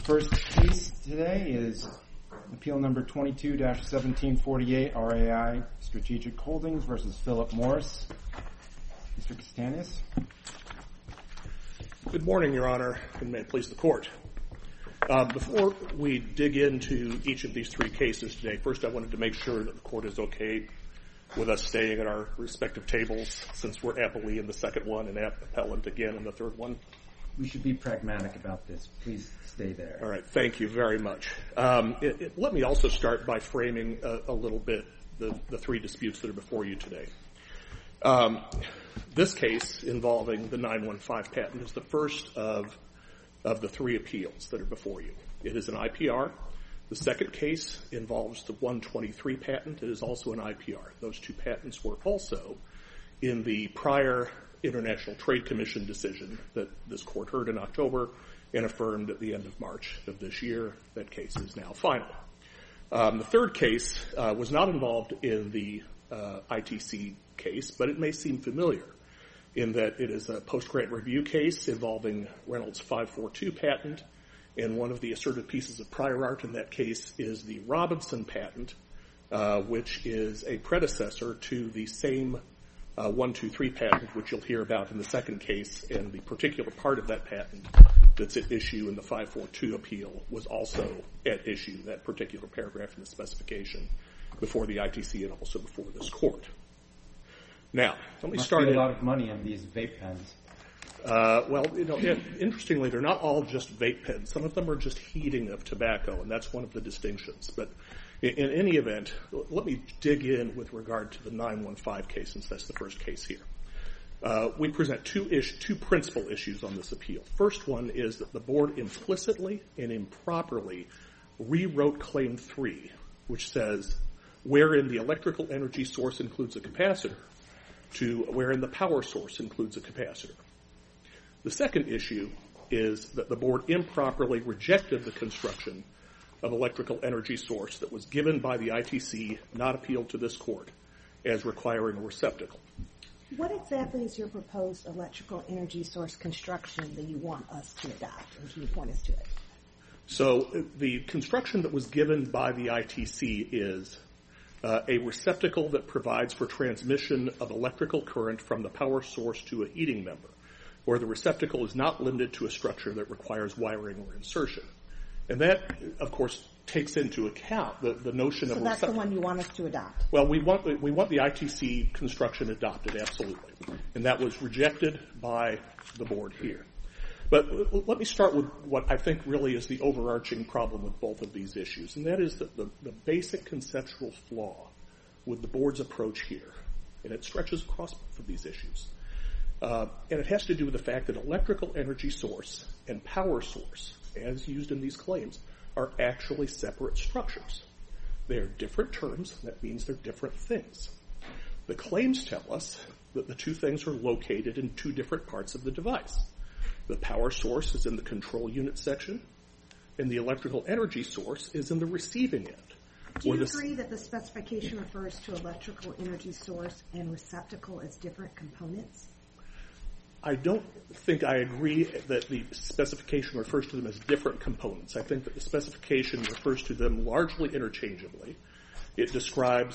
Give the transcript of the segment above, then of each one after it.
First case today is appeal number 22-1748, RAI Strategic Holdings versus Philip Morris. Mr. Castanis. Good morning, Your Honor, and may it please the Court. Before we dig into each of these three cases today, first I wanted to make sure that the Court is okay with us staying at our respective tables, since we're appellee in the second one and appellant again in the third one. We should be pragmatic about this. Please stay there. All right. Thank you very much. Let me also start by framing a little bit the three disputes that are before you today. This case involving the 915 patent is the first of the three appeals that are before you. It is an IPR. The second case involves the 123 patent. It is also an IPR. Those two patents were also in the prior International Trade Commission decision that this Court heard in October and affirmed at the end of March of this year. That case is now final. The third case was not involved in the ITC case, but it may seem familiar in that it is a post-grant review case involving Reynolds 542 patent, and one of the asserted pieces of prior art in that case is the Robinson patent, which is a predecessor to the same 123 patent, which you'll hear about in the second case, and the particular part of that patent that's at issue in the 542 appeal was also at issue, that particular paragraph in the specification, before the ITC and also before this Court. Now, let me start. Must be a lot of money on these vape pens. Interestingly, they're not all just vape pens. Some of them are just heating of tobacco, and that's one of the distinctions. But in any event, let me dig in with regard to the 915 case, since that's the first case here. We present two principal issues on this appeal. First one is that the Board implicitly and improperly rewrote Claim 3, which says wherein the electrical energy source includes a capacitor, to wherein the power source includes a capacitor. The second issue is that the Board improperly rejected the construction of electrical energy source that was given by the ITC, not appealed to this Court, as requiring a receptacle. What exactly is your proposed electrical energy source construction that you want us to adopt, or can you point us to it? So the construction that was given by the ITC is a receptacle that provides for transmission of electrical current from the power source to a heating member, where the receptacle is not limited to a structure that requires wiring or insertion. And that, of course, takes into account the notion of So that's the one you want us to adopt? Well, we want the ITC construction adopted, absolutely. And that was rejected by the Board here. But let me start with what I think really is the overarching problem with both of these issues, and that is that the basic conceptual flaw with the Board's approach here, and it stretches across both of these issues, and it has to do with the fact that electrical energy source and power source, as used in these claims, are actually separate structures. They are different terms. That means they're different things. The claims tell us that the two things are located in two different parts of the device. The power source is in the control unit section, and the electrical energy source is in the receiving end. Do you agree that the specification refers to electrical energy source and receptacle as different components? I don't think I agree that the specification refers to them as different components. I think that the specification refers to them largely interchangeably. It describes,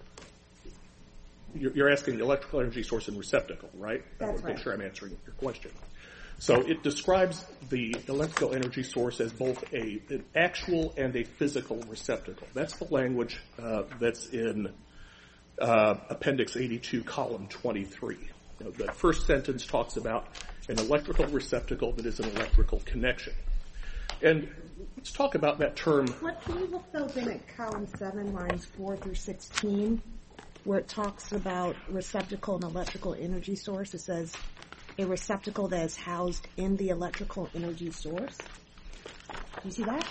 you're asking the electrical energy source and receptacle, right? That's I want to right. make sure I'm answering your question. So it describes the electrical energy source as both an actual and a physical receptacle. That's the language that's in Appendix 82, Column 23. The first sentence talks about an electrical receptacle that is an electrical connection. And let's talk about that term. Can you look those in at column 7, lines 4 through 16, where it talks about receptacle and electrical energy source? It says a receptacle that is housed in the electrical energy source. Do you see that?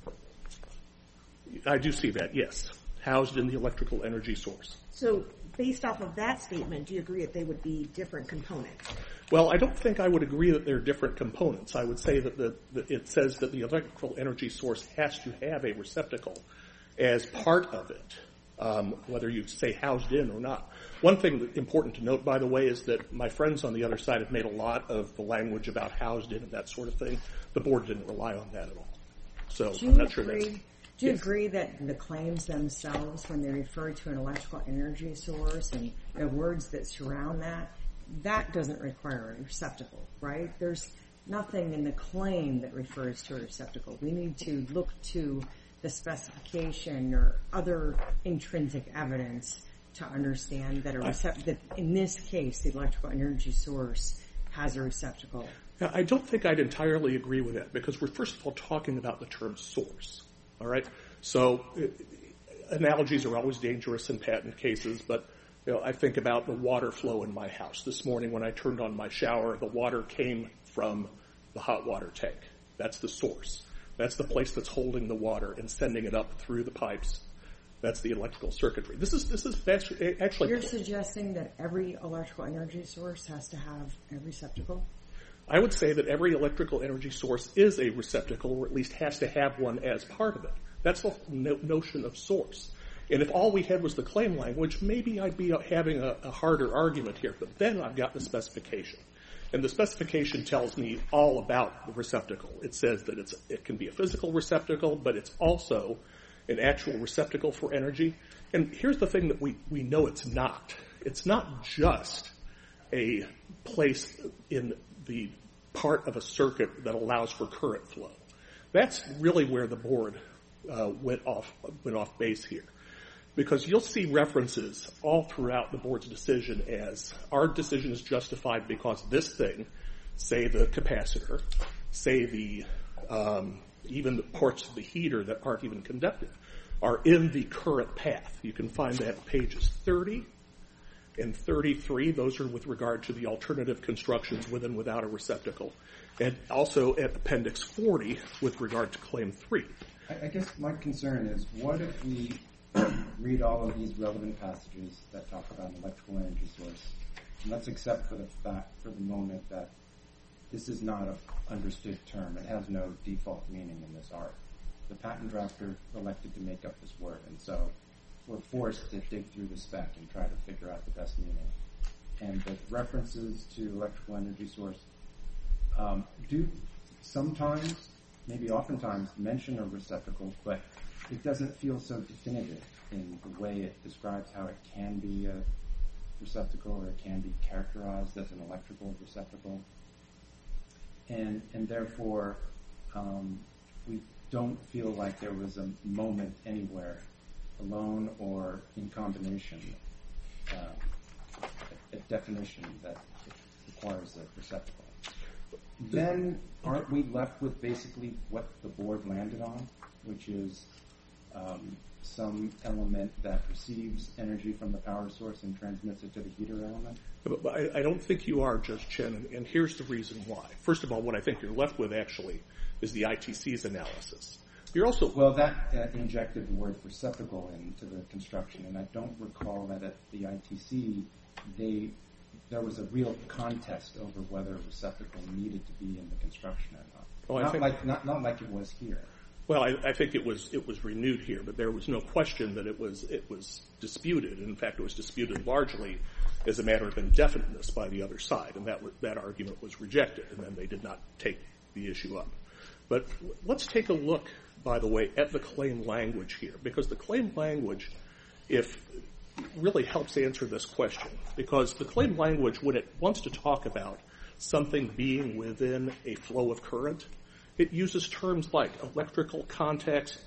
I do see that, yes. Housed in the electrical energy source. So based off of that statement, do you agree that they would be different components? Well, I don't think I would agree that they're different components. I would say that it says that the electrical energy source has to have a receptacle as part of it, whether you say housed in or not. One thing that's important to note, by the way, is that my friends on the other side have made a lot of the language about housed in and that sort of thing. The Board didn't rely on that at all. So Do I'm not sure that's... Do you agree that the claims themselves, when they refer to an electrical energy source and the words that surround that doesn't require a receptacle, right? There's nothing in the claim that refers to a receptacle. We need to look to the specification or other intrinsic evidence to understand that that in this case, the electrical energy source has a receptacle. Now, I don't think I'd entirely agree with that because we're first of all talking about the term source. All right? So analogies are always dangerous in patent cases, but I think about the water flow in my house. This morning when I turned on my shower, the water came from the hot water tank. That's the source. That's the place that's holding the water and sending it up through the pipes. That's the electrical circuitry. This is actually... You're suggesting that every electrical energy source has to have a receptacle? I would say that every electrical energy source is a receptacle, or at least has to have one as part of it. That's the notion of source. And if all we had was the claim language, maybe I'd be having a harder argument here. But then I've got the specification. And the specification tells me all about the receptacle. It says that it can be a physical receptacle, but it's also an actual receptacle for energy. And here's the thing that we know it's not. It's not just a place in the part of a circuit that allows for current flow. That's really where the board went off base here. Because you'll see references all throughout the board's decision as our decision is justified because this thing, say the capacitor, say the even the parts of the heater that aren't even conductive, are in the current path. You can find that at pages 30 and 33. Those are with regard to the alternative constructions with and without a receptacle. And also at appendix 40 with regard to claim 3. I guess my concern is, what if we read all of these relevant passages that talk about an electrical energy source, and let's accept for the fact, for the moment, that this is not an understood term. It has no default meaning in this art. The patent drafter elected to make up this word, and so we're forced to dig through the spec and try to figure out the best meaning. And the references to electrical energy source do sometimes, maybe oftentimes, mention a receptacle, but it doesn't feel so definitive in the way it describes how it can be a receptacle or it can be characterized as an electrical receptacle. And therefore, we don't feel like there was a moment anywhere, alone or in combination, a definition that requires a receptacle. Then aren't we left with basically what the board landed on, which is some element that receives energy from the power source and transmits it to the heater element? But I don't think you are, Judge Chen, and here's the reason why. First of all, what I think you're left with, actually, is the ITC's analysis. You're also... Well, that injected the word receptacle into the construction, and I don't recall that at the ITC, there was a real contest over whether a receptacle needed to be in the construction or not. Not like it was here. Well, I think it was renewed here, but there was no question that it was disputed. In fact, it was disputed largely as a matter of indefiniteness by the other side, and that argument was rejected, and then they did not take the issue up. But let's take a look, by the way, at the claim language here, because the claim language, really helps answer this question, because the claim language, when it wants to talk about something being within a flow of current, it uses terms like electrical context,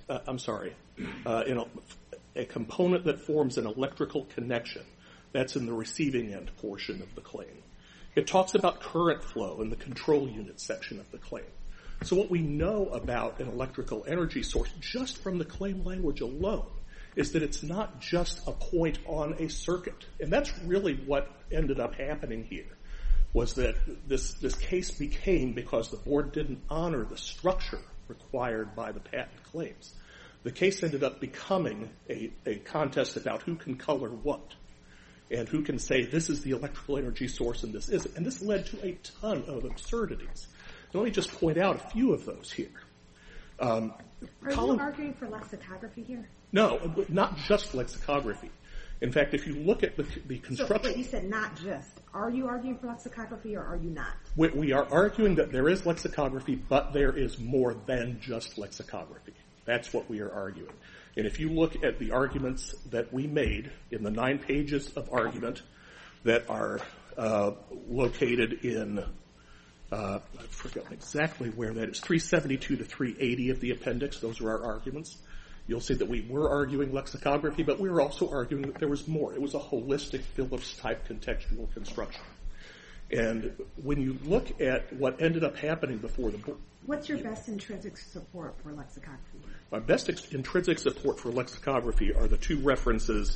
a component that forms an electrical connection. That's in the receiving end portion of the claim. It talks about current flow in the control unit section of the claim. So what we know about an electrical energy source just from the claim language alone is that it's not just a point on a circuit. And that's really what ended up happening here, was that this case became, because the board didn't honor the structure required by the patent claims, the case ended up becoming a contest about who can color what and who can say this is the electrical energy source and this isn't. And this led to a ton of absurdities. Let me just point out a few of those here. Are you arguing for lexicography here? No, not just lexicography. In fact, if you look at the So, construction... but you said not just. Are you arguing for lexicography or are you not? We are arguing that there is lexicography, but there is more than just lexicography. That's what we are arguing. And if you look at the arguments that we made in the 9 pages of argument that are located in, I forget exactly where that is, 372 to 380 of the appendix, those are our arguments. You'll see that we were arguing lexicography, but we were also arguing that there was more. It was a holistic Phillips-type contextual construction. And when you look at what ended up happening before the board... What's your best intrinsic support for lexicography? My best intrinsic support for lexicography are the 2 references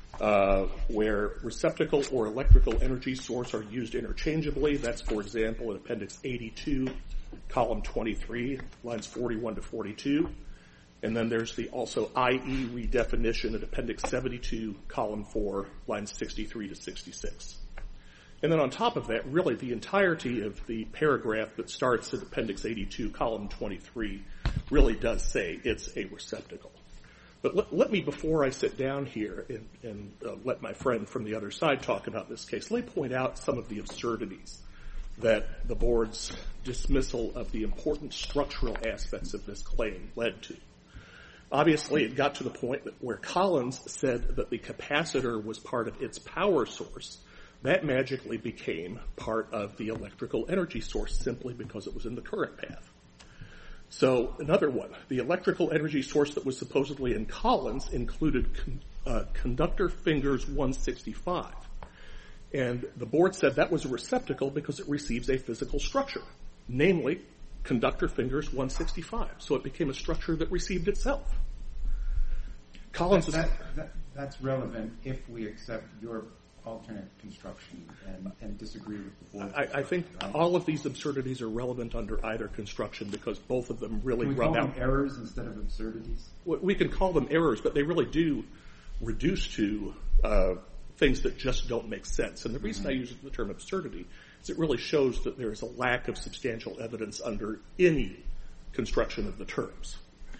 where receptacle or electrical energy source are used interchangeably. That's, for example, in Appendix 82, column 23, lines 41 to 42. And then there's the also IE redefinition at Appendix 72, column 4, lines 63 to 66. And then on top of that, really the entirety of the paragraph that starts at Appendix 82, column 23, really does say it's a receptacle. But let me, before I sit down here and let my friend from the other side talk about this case, let me point out some of the absurdities that the board's dismissal of the important structural aspects of this claim led to. Obviously, it got to the point where Collins said that the capacitor was part of its power source. That magically became part of the electrical energy source simply because it was in the current path. So another one, the electrical energy source that was supposedly in Collins included conductor fingers 165. And the board said that was a receptacle because it receives a physical structure, namely conductor fingers 165. So it became a structure that received itself. Collins that's relevant if we accept your alternate construction and disagree with the board. I think all of these absurdities are relevant under either construction because both of them really Can we rub call out. them errors instead of absurdities? We can call them errors, but they really do reduce to things that just don't make sense. And the reason I use the term absurdity is it really shows that there is a lack of substantial evidence under any construction of the terms.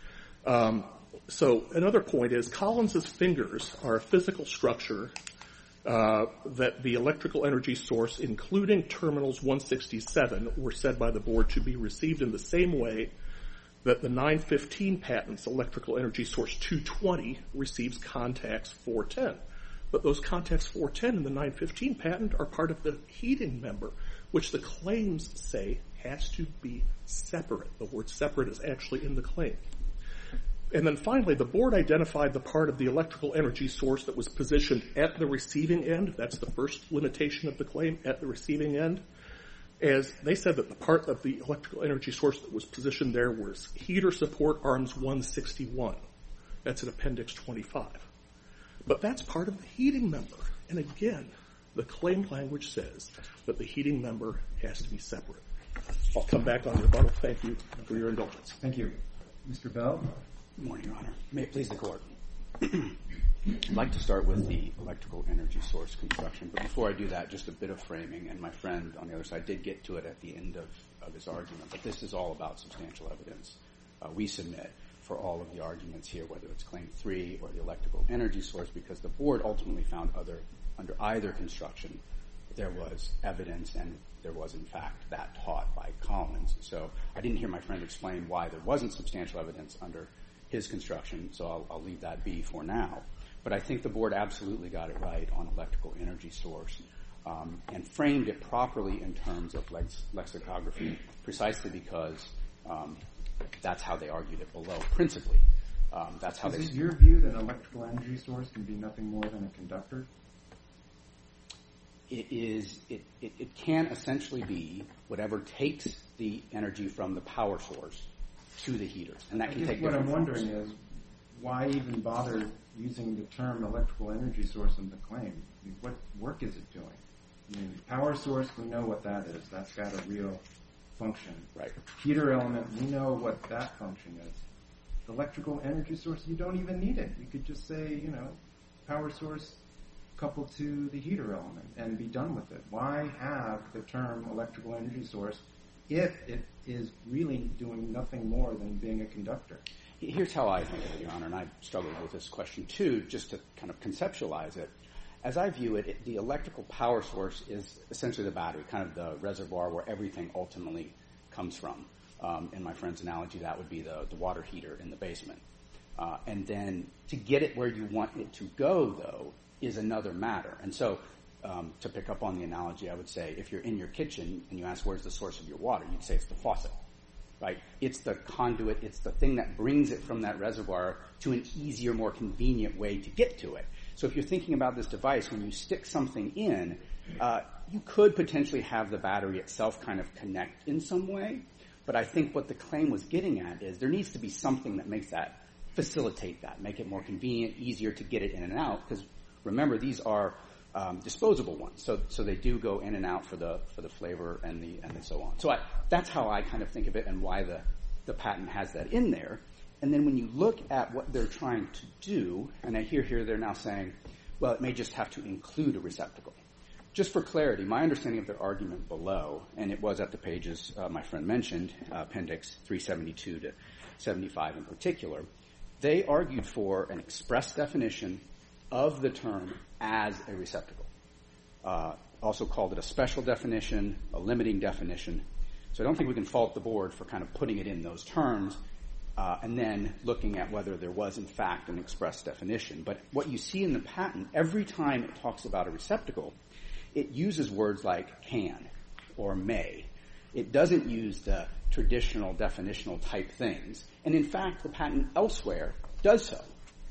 So another point is Collins's fingers are a physical structure that the electrical energy source, including terminals 167, were said by the board to be received in the same way that the 915 patent's electrical energy source 220 receives contacts 410. But those contacts 410 in the 915 patent are part of the heating member, which the claims say has to be separate. The word separate is actually in the claim. And then finally, the board identified the part of the electrical energy source that was positioned at the receiving end. That's the first limitation of the claim, at the receiving end. As they said that the part of the electrical energy source that was positioned there was heater support arms 161. That's in Appendix 25. But that's part of the heating member. And again, the claim language says that the heating member has to be separate. I'll come back on rebuttal. Thank you for your indulgence. Thank you. Mr. Bell? Good morning, Your Honor. May it please the Court. I'd like to start with the electrical energy source construction, but before I do that, just a bit of framing, and my friend on the other side did get to it at the end of his argument, but this is all about substantial evidence. We submit for all of the arguments here, whether it's Claim 3 or the electrical energy source, because the board ultimately found under either construction there was evidence and there was, in fact, that taught by Collins. So I didn't hear my friend explain why there wasn't substantial evidence under his construction, so I'll leave that be for now. But I think the board absolutely got it right on electrical energy source and framed it properly in terms of lexicography precisely because that's how they argued it below, principally. That's how Is it your view that an electrical energy source can be nothing more than a conductor? It can essentially be whatever takes the energy from the power source to the heaters. And that can take what I'm different wondering forms. is why even bother using the term electrical energy source in the claim? I mean, what work is it doing? I mean, power source, we know what that is. That's got a real function. Right. Heater element, we know what that function is. The electrical energy source, you don't even need it. You could just say, power source coupled to the heater element and be done with it. Why have the term electrical energy source if it is really doing nothing more than being a conductor. Here's how I think of it, Your Honor, and I've struggled with this question too, just to kind of conceptualize it. As I view it, the electrical power source is essentially the battery, kind of the reservoir where everything ultimately comes from. In my friend's analogy, that would be the water heater in the basement. And then to get it where you want it to go, though, is another matter. And so to pick up on the analogy, I would say if you're in your kitchen and you ask where's the source of your water, you'd say it's the faucet. Right? It's the conduit, it's the thing that brings it from that reservoir to an easier, more convenient way to get to it. So if you're thinking about this device, when you stick something in, you could potentially have the battery itself kind of connect in some way. But I think what the claim was getting at is there needs to be something that makes that, facilitate that, make it more convenient, easier to get it in and out. Because remember, these are disposable ones, so they do go in and out for the flavor and so on. So that's how I kind of think of it, and why the patent has that in there. And then when you look at what they're trying to do, and I hear here they're now saying, well, it may just have to include a receptacle. Just for clarity, my understanding of their argument below, and it was at the pages my friend mentioned, Appendix 372 to 75 in particular, they argued for an express definition of the term as a receptacle. Also called it a special definition, a limiting definition. So I don't think we can fault the board for kind of putting it in those terms and then looking at whether there was in fact an express definition. But what you see in the patent, every time it talks about a receptacle, it uses words like can or may. It doesn't use the traditional definitional type things. And in fact, the patent elsewhere does so.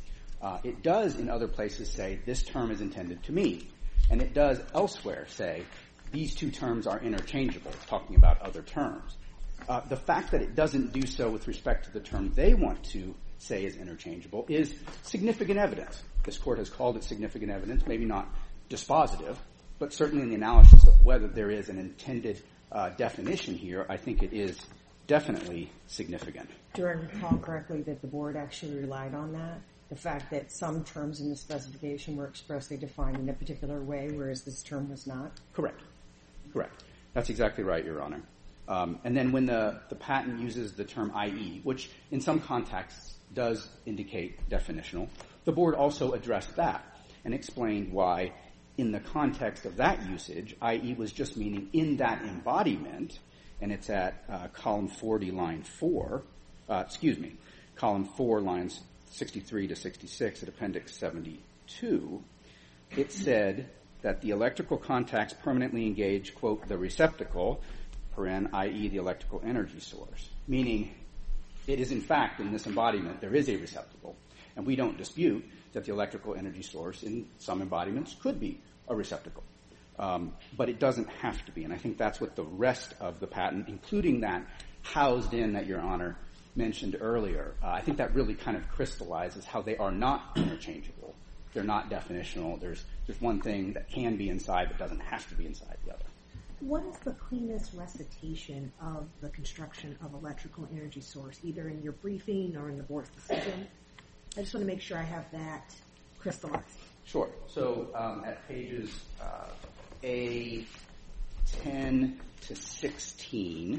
It does in other places say this term is intended to mean. And it does elsewhere say these two terms are interchangeable, talking about other terms. The fact that it doesn't do so with respect to the term they want to say is interchangeable is significant evidence. This court has called it significant evidence, maybe not dispositive, but certainly in the analysis of whether there is an intended definition here, I think it is definitely significant. Do I recall correctly that the board actually relied on that? The fact that some terms in the specification were expressly defined in a particular way, whereas this term was not? Correct. That's exactly right, Your Honor. And then when the patent uses the term IE, which in some contexts does indicate definitional, the board also addressed that and explained why in the context of that usage, IE was just meaning in that embodiment, and it's at column 40, line 4, column 4, lines 63 to 66 at Appendix 72, it said that the electrical contacts permanently engage, quote, the receptacle, i.e. the electrical energy source, meaning it is in fact in this embodiment there is a receptacle, and we don't dispute that the electrical energy source in some embodiments could be a receptacle. But it doesn't have to be, and I think that's what the rest of the patent, including that housed in that Your Honor mentioned earlier, I think that really kind of crystallizes how they are not interchangeable. They're not definitional. There's one thing that can be inside but doesn't have to be inside the other. What is the cleanest recitation of the construction of electrical energy source, either in your briefing or in the board's decision? I just want to make sure I have that crystallized. Sure. So at pages A10 to 16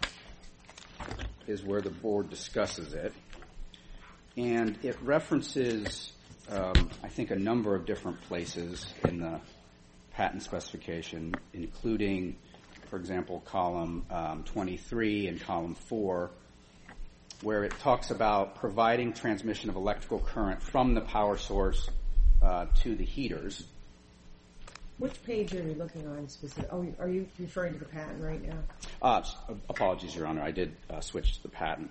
is where the board discusses it. And it references, I think, a number of different places in the patent specification, including, for example, column 23 and column 4, where it talks about providing transmission of electrical current from the power source to the heaters. Which page are you looking on specific? Oh, are you referring to the patent right now? Apologies, Your Honor. I did switch to the patent.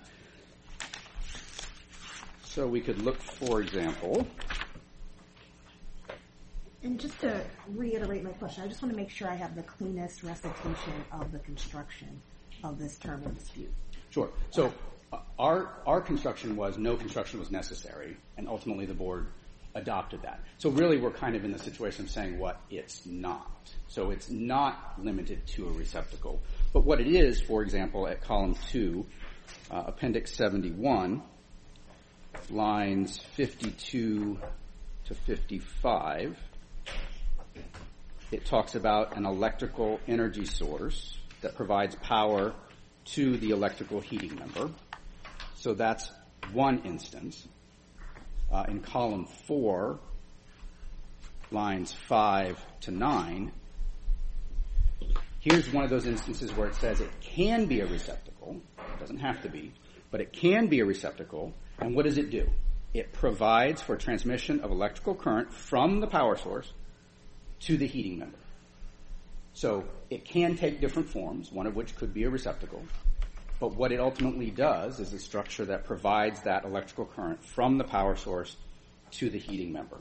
So we could look, for example. And just to reiterate my question, I just want to make sure I have the cleanest recitation of the construction of this term in dispute. Sure. So our construction was no construction was necessary, and ultimately the board adopted that. So really we're kind of in the situation of saying what it's not. So it's not limited to a receptacle. But what it is, for example, at column 2, Appendix 71, lines 52 to 55, it talks about an electrical energy source that provides power to the electrical heating member. So that's one instance. In column 4, lines 5 to 9, here's one of those instances where it says it can be a receptacle. It doesn't have to be, but it can be a receptacle. And what does it do? It provides for transmission of electrical current from the power source to the heating member. So it can take different forms, one of which could be a receptacle. But what it ultimately does is a structure that provides that electrical current from the power source to the heating member.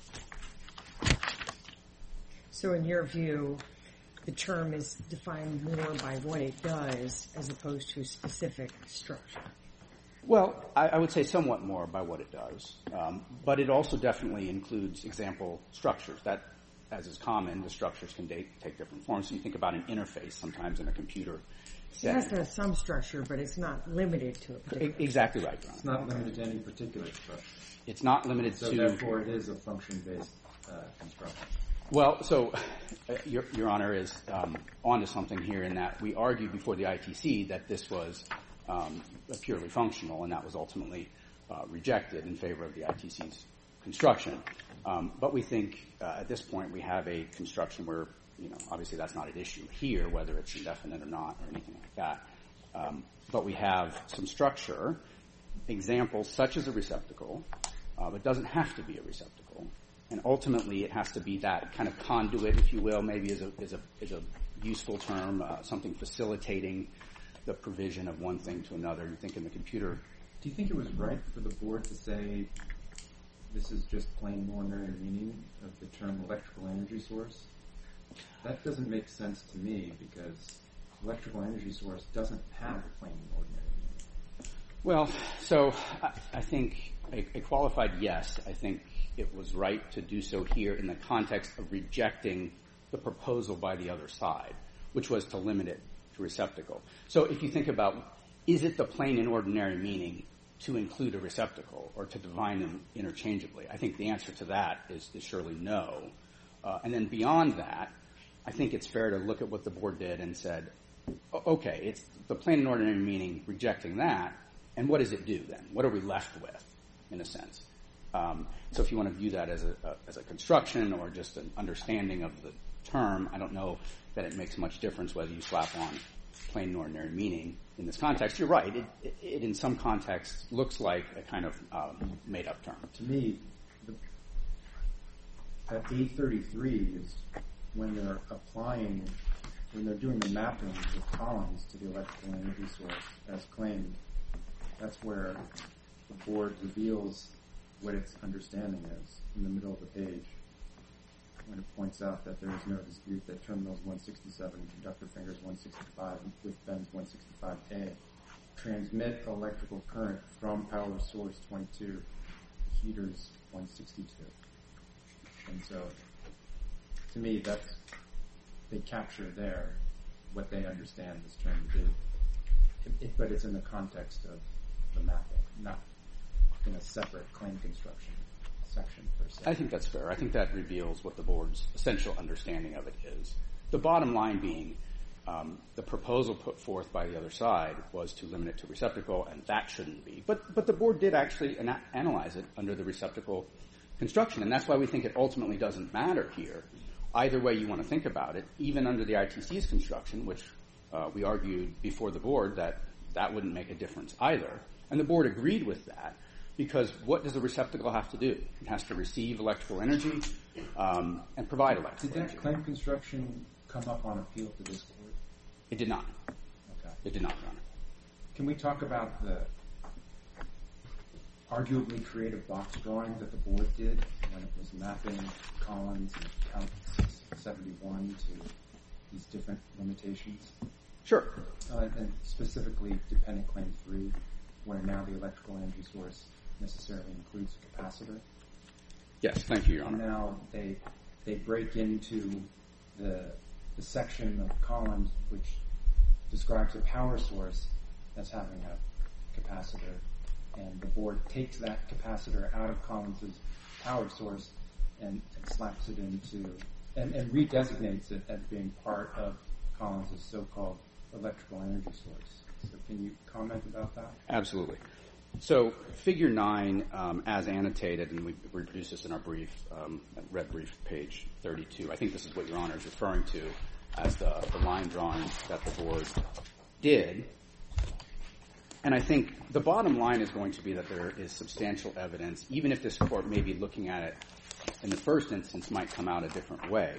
So in your view, the term is defined more by what it does as opposed to a specific structure? Well, I would say somewhat more by what it does. But it also definitely includes example structures that, as is common, the structures can take different forms. So you think about an interface sometimes in a computer setting. It has to have some structure, but it's not limited to a particular Exactly right, John. It's not limited to any particular structure. It's not limited So to... therefore it is a function-based construction. Well, so Your Honor is onto something here in that we argued before the ITC that this was purely functional, and that was ultimately rejected in favor of the ITC's construction. But we think at this point we have a construction where, obviously that's not an issue here, whether it's indefinite or not or anything like that. But we have some structure, examples such as a receptacle, but doesn't have to be a receptacle. And ultimately it has to be that kind of conduit, if you will, maybe is a useful term, something facilitating the provision of one thing to another. You think in the computer. Do you think it was right for the board to say this is just plain ordinary meaning of the term electrical energy source? That doesn't make sense to me because electrical energy source doesn't have a plain ordinary meaning. Well, so I think a qualified yes. I think it was right to do so here in the context of rejecting the proposal by the other side, which was to limit it to receptacle. So if you think about, is it the plain and ordinary meaning to include a receptacle or to define them interchangeably? I think the answer to that is surely no. And then beyond that, I think it's fair to look at what the board did and said, okay, it's the plain and ordinary meaning, rejecting that, and what does it do then? What are we left with, in a sense? So if you want to view that as a construction or just an understanding of the term, I don't know that it makes much difference whether you slap on plain and ordinary meaning in this context. You're right. It in some contexts looks like a kind of made-up term. To me, at A33 is when they're doing the mapping of columns to the electrical energy source as claimed. That's where the board reveals what its understanding is in the middle of the page when it points out that there is no dispute that terminals 167, conductor fingers 165 with bends 165A transmit electrical current from power source 22 to heaters 162. And so, to me, they capture there what they understand this term to do. But it's in the context of the mapping, not in a separate claim construction section per se. I think that's fair. I think that reveals what the board's essential understanding of it is. The bottom line being the proposal put forth by the other side was to limit it to receptacle, and that shouldn't be. But the board did actually analyze it under the receptacle construction, and that's why we think it ultimately doesn't matter here. Either way you want to think about it, even under the ITC's construction, which we argued before the board that wouldn't make a difference either. And the board agreed with that because what does a receptacle have to do? It has to receive electrical energy and provide electrical energy. Did that claim construction come up on appeal to this court? It did not. Okay. It did not, Your Honor. Can we talk about the arguably creative box drawing that the board did when it was mapping columns and count 71 to these different limitations? Sure. And specifically dependent claim 3, where now the electrical energy source necessarily includes a capacitor. Yes, thank you, Your Honor. And now they break into the section of columns which describes a power source as having a capacitor, and the board takes that capacitor out of Collins' power source and slaps it into and redesignates it as being part of Collins' so-called electrical energy source. So can you comment about that? Absolutely. So figure 9, as annotated, and we reproduced this in our brief, red brief, page 32. I think this is what Your Honor is referring to as the line drawings that the board did. And I think the bottom line is going to be that there is substantial evidence, even if this court may be looking at it in the first instance might come out a different way.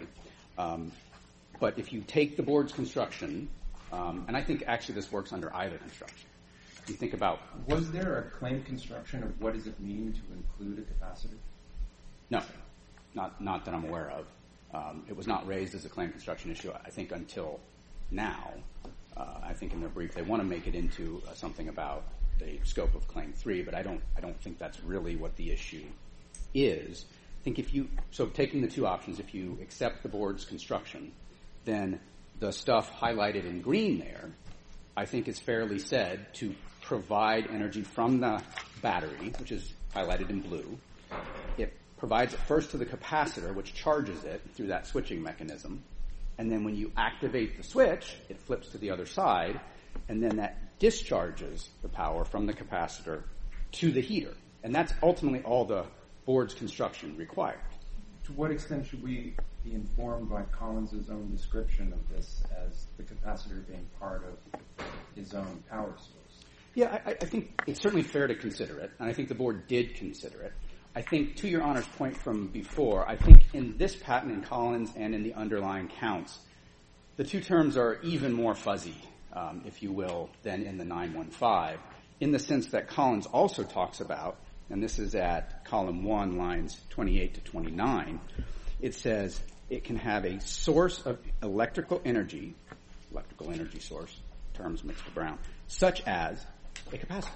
But if you take the board's construction, and I think actually this works under either construction. You think about... Was there a claim construction of what does it mean to include a capacitor? No, not that I'm aware of. It was not raised as a claim construction issue, I think, until now. I think in their brief they want to make it into something about the scope of Claim 3, but I don't think that's really what the issue is. I think so taking the two options, if you accept the board's construction, then the stuff highlighted in green there, I think is fairly said to provide energy from the battery, which is highlighted in blue. It provides it first to the capacitor, which charges it through that switching mechanism. And then when you activate the switch, it flips to the other side, and then that discharges the power from the capacitor to the heater. And that's ultimately all the board's construction required. To what extent should we be informed by Collins' own description of this as the capacitor being part of his own power source? Yeah, I think it's certainly fair to consider it, and I think the board did consider it. I think, to Your Honor's point from before, I think in this patent in Collins and in the underlying counts, the two terms are even more fuzzy, if you will, than in the 915, in the sense that Collins also talks about, and this is at column 1, lines 28 to 29, it says it can have a source of electrical energy source, terms mixed around, such as a capacitor.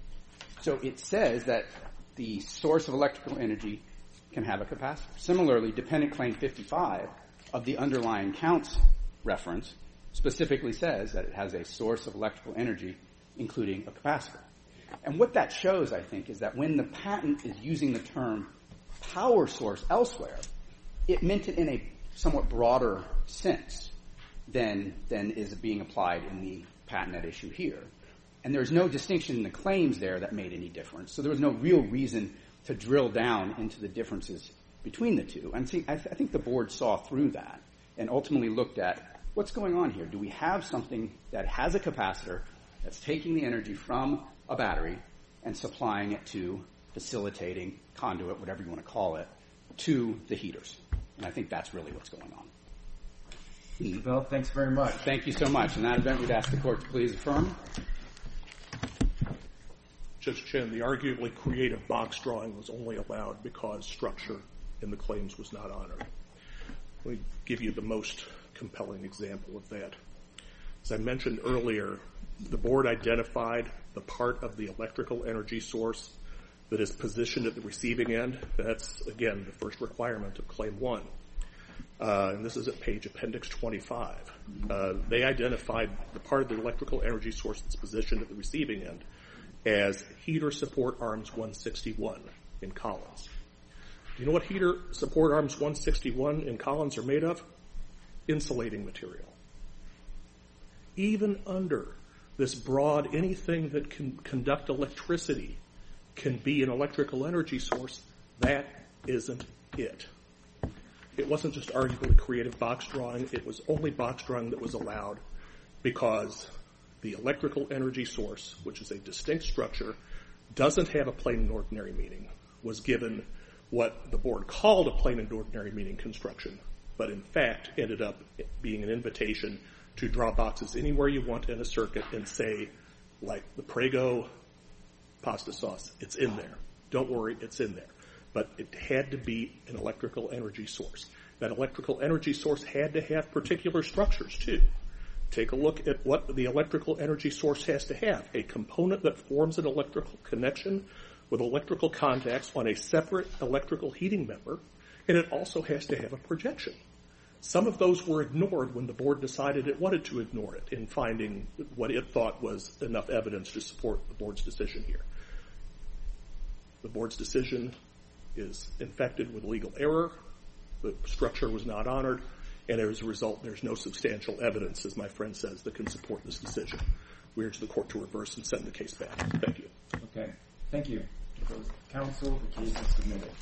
So it says that the source of electrical energy can have a capacitor. Similarly, dependent claim 55 of the underlying counts reference specifically says that it has a source of electrical energy, including a capacitor. And what that shows, I think, is that when the patent is using the term power source elsewhere, it meant it in a somewhat broader sense than is being applied in the patent at issue here. And there's no distinction in the claims there that made any difference. So there was no real reason to drill down into the differences between the two. And see, I think the board saw through that and ultimately looked at what's going on here. Do we have something that has a capacitor that's taking the energy from a battery and supplying it to, facilitating, conduit, whatever you want to call it, to the heaters? And I think that's really what's going on. Mr. Bell, thanks very much. Thank you so much. In that event, we'd ask the court to please affirm. Judge Chen, the arguably creative box drawing was only allowed because structure in the claims was not honored. Let me give you the most compelling example of that. As I mentioned earlier, the board identified the part of the electrical energy source that is positioned at the receiving end. That's, again, the first requirement of Claim 1. And this is at page appendix 25. They identified the part of the electrical energy source that's positioned at the receiving end as heater support arms 161 in Collins. Do you know what heater support arms 161 in Collins are made of? Insulating material. Even under this broad, anything that can conduct electricity can be an electrical energy source, that isn't it. It wasn't just arguably creative box drawing. It was only box drawing that was allowed because the electrical energy source, which is a distinct structure, doesn't have a plain and ordinary meaning, was given what the board called a plain and ordinary meaning construction, but in fact ended up being an invitation to draw boxes anywhere you want in a circuit and say, like the Prego pasta sauce, it's in there. Don't worry, it's in there. But it had to be an electrical energy source. That electrical energy source had to have particular structures, too. Take a look at what the electrical energy source has to have. A component that forms an electrical connection with electrical contacts on a separate electrical heating member, and it also has to have a projection. Some of those were ignored when the board decided it wanted to ignore it in finding what it thought was enough evidence to support the board's decision here. The board's decision is infected with legal error. The structure was not honored, and as a result, there's no substantial evidence, as my friend says, that can support this decision. we urge the court to reverse and send the case back. Thank you. Okay. Thank you. Counsel, the case is submitted.